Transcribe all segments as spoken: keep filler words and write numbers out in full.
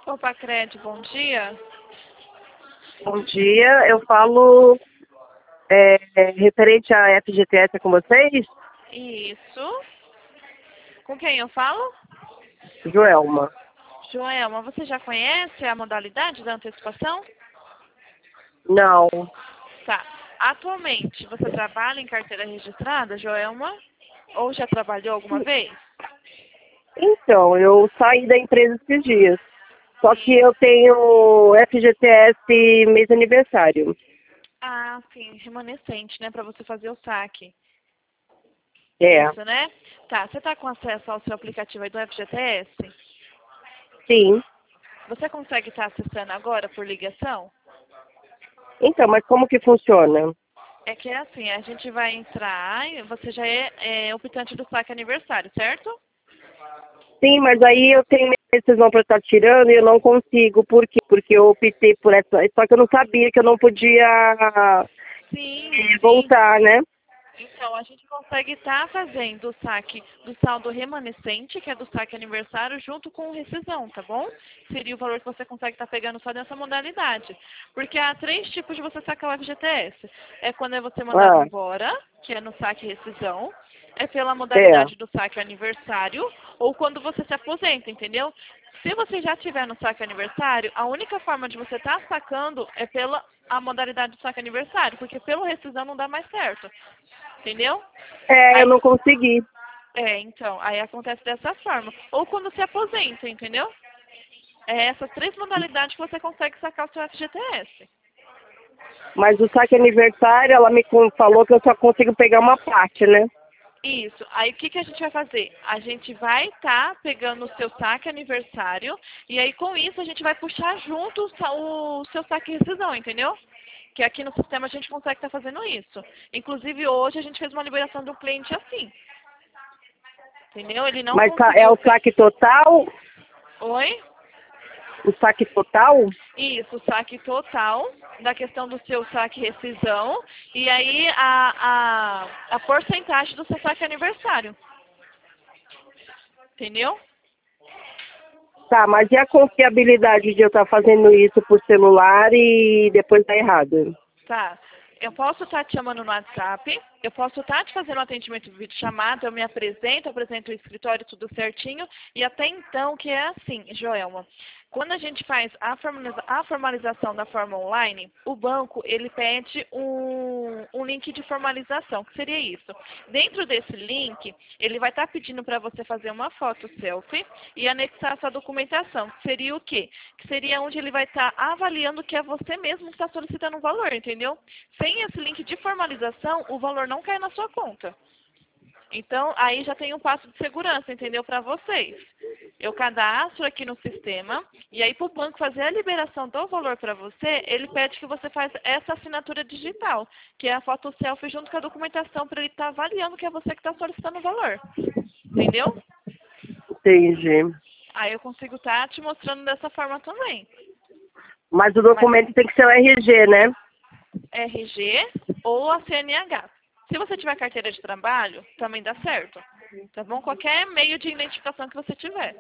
Copacred, bom dia. Bom dia, eu falo é, referente à F G T S com vocês, Isso. Com quem eu falo? Joelma. Joelma, você já conhece a modalidade da antecipação? Não. Tá. Atualmente, você trabalha em carteira registrada, Joelma? Ou já trabalhou alguma vez? Então, eu saí da empresa esses dias. Só que Sim. eu tenho F G T S mês de aniversário. Ah, sim, remanescente, né? Para você fazer o saque. É, Isso, né? Tá, você está com acesso ao seu aplicativo aí do F G T S? sim. Você consegue estar acessando agora por ligação? Então, mas como que funciona? É que é assim, a gente vai entrar, e você já é, é optante do saque aniversário, certo? Sim, mas aí eu tenho decisão para estar tirando e eu não consigo. Por quê? Porque eu optei por essa. Só que eu não sabia que eu não podia Sim, é, sim. voltar, né? Então, a gente consegue estar fazendo o saque do saldo remanescente, que é do saque aniversário, junto com o rescisão, tá bom? Seria o valor que você consegue estar pegando só nessa modalidade. Porque há três tipos de você sacar o F G T S. É quando é você mandado Ah, embora, que é no saque rescisão. É pela é. modalidade do saque aniversário, ou quando você se aposenta, entendeu? Se você já tiver no saque aniversário, a única forma de você estar sacando é pela a modalidade do saque aniversário, porque pelo rescisão não dá mais certo. Entendeu? É, eu Aí, não consegui. é, então, aí acontece dessa forma. Ou quando se aposenta, entendeu? É essas três modalidades que você consegue sacar o seu F G T S. Mas o saque aniversário, ela me con- falou que eu só consigo pegar uma parte, né? Isso. Aí o que, que a gente vai fazer? A gente vai estar pegando o seu saque aniversário e aí com isso a gente vai puxar junto o, sa- o seu saque rescisão, entendeu? Que aqui no sistema a gente consegue estar fazendo isso. Inclusive hoje a gente fez uma liberação do cliente assim. Entendeu? Ele não Mas sa- é conseguiu. o saque total? Oi? O saque total? Isso, o saque total, da questão do seu saque rescisão, e aí a, a, a porcentagem do seu saque aniversário. Entendeu? Tá, mas e a confiabilidade de eu estar fazendo isso por celular e depois dar errado? Tá. Eu posso estar te chamando no WhatsApp, eu posso estar te fazendo um atendimento de vídeo chamado, eu me apresento, apresento o escritório, tudo certinho, e até então que é assim, Joelma, quando a gente faz a, formaliza a formalização da forma online, o banco, ele pede um, um link de formalização, que seria isso. Dentro desse link, ele vai estar pedindo para você fazer uma foto selfie e anexar a sua documentação, que seria o quê? Que seria onde ele vai estar avaliando que é você mesmo que está solicitando o valor, entendeu? Sem esse link de formalização, o valor não cai na sua conta. Então, aí já tem um passo de segurança, entendeu? Para vocês. Eu cadastro aqui no sistema, e aí para o banco fazer a liberação do valor para você, ele pede que você faça essa assinatura digital, que é a foto selfie junto com a documentação, para ele estar avaliando que é você que está solicitando o valor. Entendeu? Entendi. Aí eu consigo estar te mostrando dessa forma também. Mas o Mas documento tem que ser o R G, né? R G ou a C N H. Se você tiver carteira de trabalho, também dá certo. Tá bom? Qualquer meio de identificação que você tiver.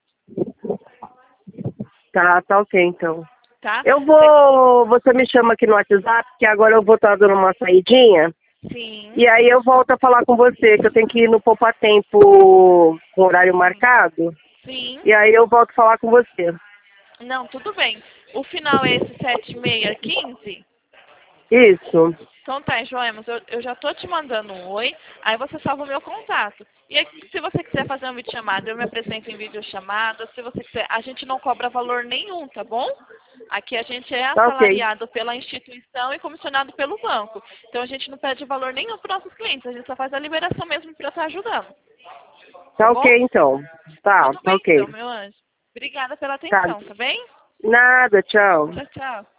Tá, tá ok então. Tá? Eu Você- vou. Você me chama aqui no WhatsApp, que agora eu vou estar dando uma saidinha. Sim. E aí eu volto a falar com você, que eu tenho que ir no Poupa Tempo com horário Sim. marcado. Sim. E aí eu volto a falar com você. Não, tudo bem. O final é esse sete seis quinze? Isso. Então tá, Joemos, eu, eu já tô te mandando um oi, aí você salva o meu contato. E aí, se você quiser fazer um vídeo chamado, eu me apresento em vídeo chamada. Se você quiser, a gente não cobra valor nenhum, tá bom? Aqui a gente é Tá ok. assalariado pela instituição e comissionado pelo banco. Então a gente não pede valor nenhum para nossos clientes, a gente só faz a liberação mesmo para estar ajudando. Tá Tá bom? ok então. Tá, Tudo tá bem ok. então, meu anjo. Obrigada pela Tá. atenção, tá bem? Nada, tchau. Tchau, tchau.